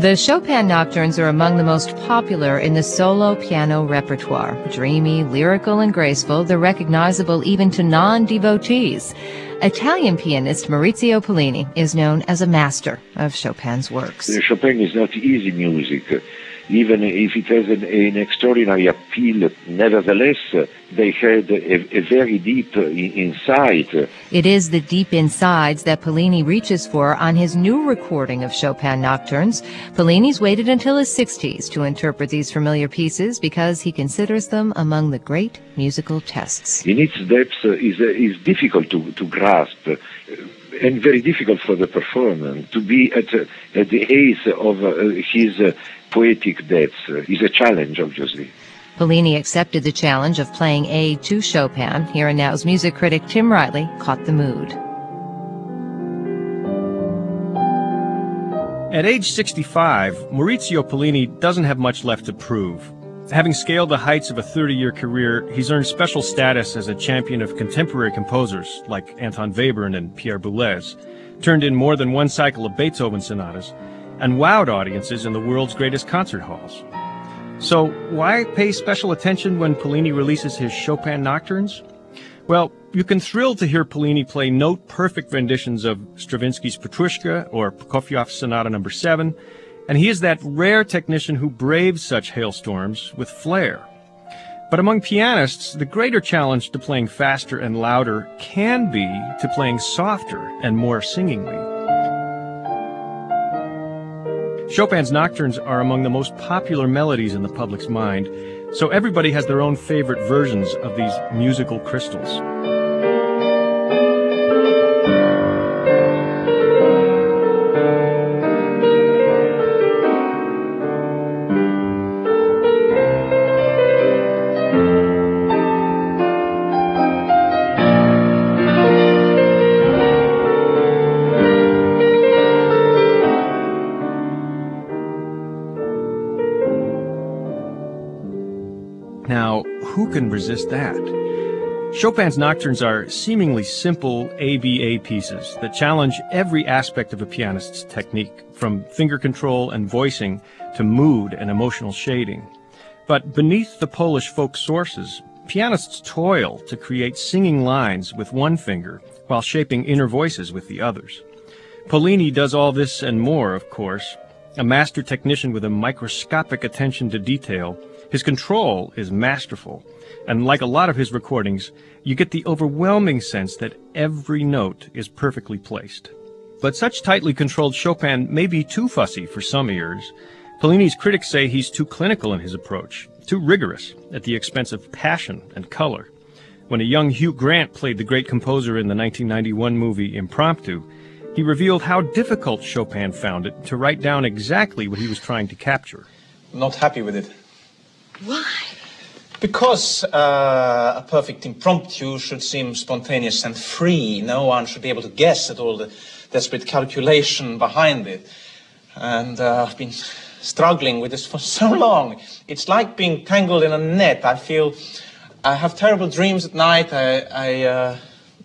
The Chopin Nocturnes are among the most popular in the solo piano repertoire. Dreamy, lyrical, and graceful, they're recognizable even to non-devotees. Italian pianist Maurizio Pollini is known as a master of Chopin's works. Chopin is not easy music. Even if it has an extraordinary appeal, nevertheless, they had a very deep insight. It is the deep insides that Pollini reaches for on his new recording of Chopin Nocturnes. Pollini's waited until his 60s to interpret these familiar pieces because he considers them among the great musical tests. In its depth is difficult to grasp. And very difficult for the performer to be at the ace of his poetic depth is a challenge, obviously. Pollini accepted the challenge of playing aid to Chopin. Here and Now's music critic Tim Riley caught the mood. At age 65, Maurizio Pollini doesn't have much left to prove. Having scaled the heights of a 30-year career, he's earned special status as a champion of contemporary composers like Anton Webern and Pierre Boulez, turned in more than one cycle of Beethoven sonatas, and wowed audiences in the world's greatest concert halls. So why pay special attention when Pollini releases his Chopin Nocturnes? Well, you can thrill to hear Pollini play note-perfect renditions of Stravinsky's Petrushka or Prokofiev's Sonata No. 7, and he is that rare technician who braves such hailstorms with flair. But among pianists, the greater challenge to playing faster and louder can be to playing softer and more singingly. Chopin's nocturnes are among the most popular melodies in the public's mind, so everybody has their own favorite versions of these musical crystals. Now, who can resist that? Chopin's nocturnes are seemingly simple ABA pieces that challenge every aspect of a pianist's technique, from finger control and voicing to mood and emotional shading. But beneath the Polish folk sources, pianists toil to create singing lines with one finger while shaping inner voices with the others. Pollini does all this and more, of course. A master technician with a microscopic attention to detail, his control is masterful, and like a lot of his recordings, you get the overwhelming sense that every note is perfectly placed. But such tightly controlled Chopin may be too fussy for some ears. Pollini's critics say he's too clinical in his approach, too rigorous, at the expense of passion and color. When a young Hugh Grant played the great composer in the 1991 movie Impromptu, he revealed how difficult Chopin found it to write down exactly what he was trying to capture. Not happy with it. Why? Because a perfect impromptu should seem spontaneous and free. No one should be able to guess at all the desperate calculation behind it. And I've been struggling with this for so long. It's like being tangled in a net. I have terrible dreams at night. I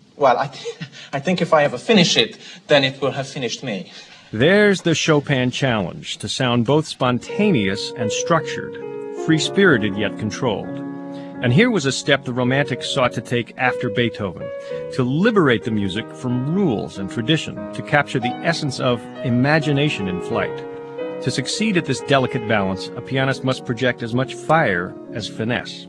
think if I ever finish it, then it will have finished me. There's the Chopin challenge, to sound both spontaneous and structured, free-spirited yet controlled. And here was a step the Romantics sought to take after Beethoven, to liberate the music from rules and tradition, to capture the essence of imagination in flight. To succeed at this delicate balance, a pianist must project as much fire as finesse.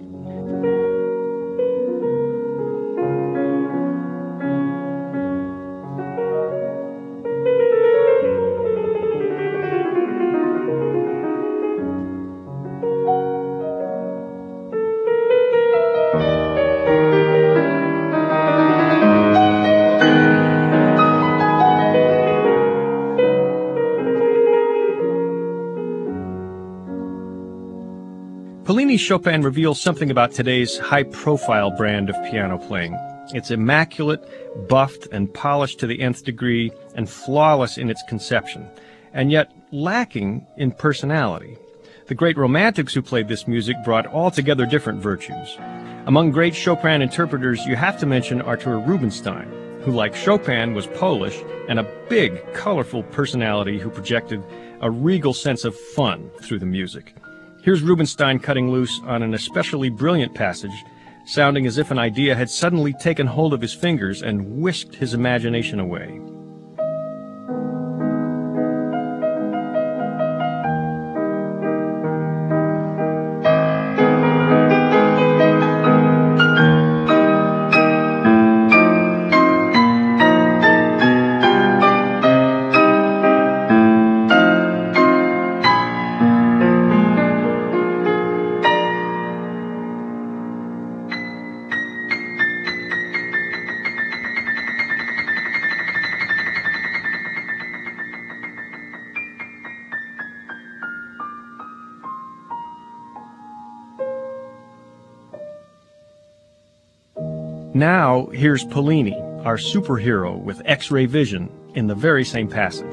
Pollini's Chopin reveals something about today's high-profile brand of piano playing. It's immaculate, buffed and polished to the nth degree, and flawless in its conception, and yet lacking in personality. The great Romantics who played this music brought altogether different virtues. Among great Chopin interpreters, you have to mention Artur Rubinstein, who, like Chopin, was Polish and a big, colorful personality who projected a regal sense of fun through the music. Here's Rubinstein cutting loose on an especially brilliant passage, sounding as if an idea had suddenly taken hold of his fingers and whisked his imagination away. Now, here's Pollini, our superhero with X-ray vision, in the very same passage.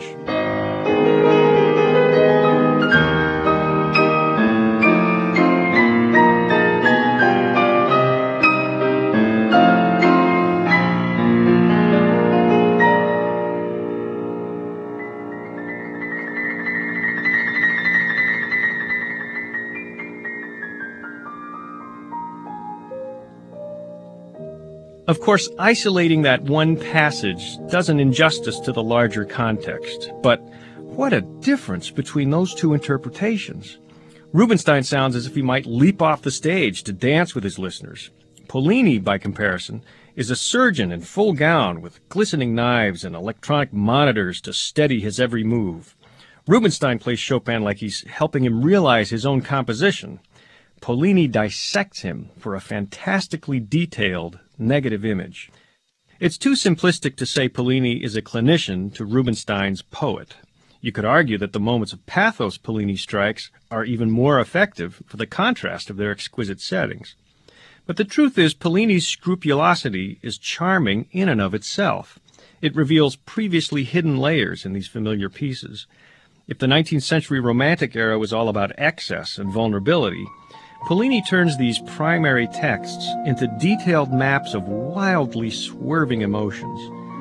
Of course, isolating that one passage does an injustice to the larger context, but what a difference between those two interpretations. Rubinstein sounds as if he might leap off the stage to dance with his listeners. Pollini, by comparison, is a surgeon in full gown with glistening knives and electronic monitors to steady his every move. Rubinstein plays Chopin like he's helping him realize his own composition. Pollini dissects him for a fantastically detailed negative image. It's too simplistic to say Pollini is a clinician to Rubinstein's poet. You could argue that the moments of pathos Pollini strikes are even more effective for the contrast of their exquisite settings. But the truth is, Pollini's scrupulosity is charming in and of itself. It reveals previously hidden layers in these familiar pieces. If the 19th century Romantic era was all about excess and vulnerability, Pollini turns these primary texts into detailed maps of wildly swerving emotions.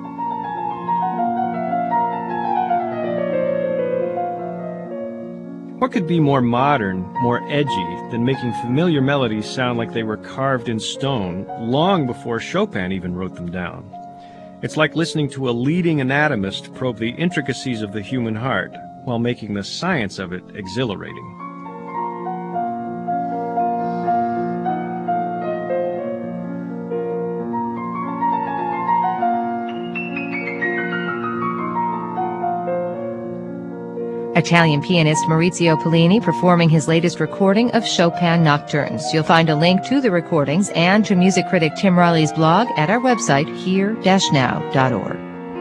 What could be more modern, more edgy, than making familiar melodies sound like they were carved in stone long before Chopin even wrote them down? It's like listening to a leading anatomist probe the intricacies of the human heart while making the science of it exhilarating. Italian pianist Maurizio Pollini performing his latest recording of Chopin Nocturnes. You'll find a link to the recordings and to music critic Tim Riley's blog at our website, here-now.org.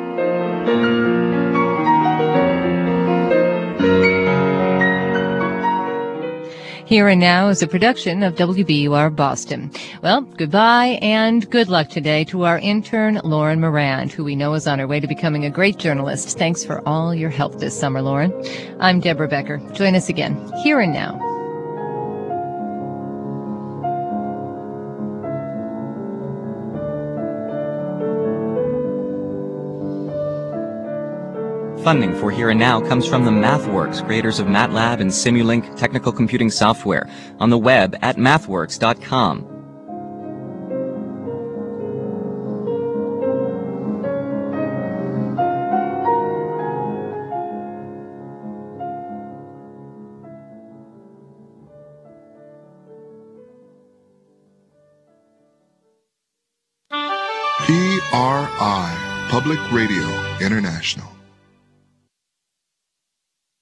Here and Now is a production of WBUR Boston. Well, goodbye and good luck today to our intern, Lauren Morand, who we know is on her way to becoming a great journalist. Thanks for all your help this summer, Lauren. I'm Deborah Becker. Join us again, Here and Now. Funding for Here and Now comes from the MathWorks, creators of MATLAB and Simulink technical computing software, on the web at mathworks.com. PRI, Public Radio International.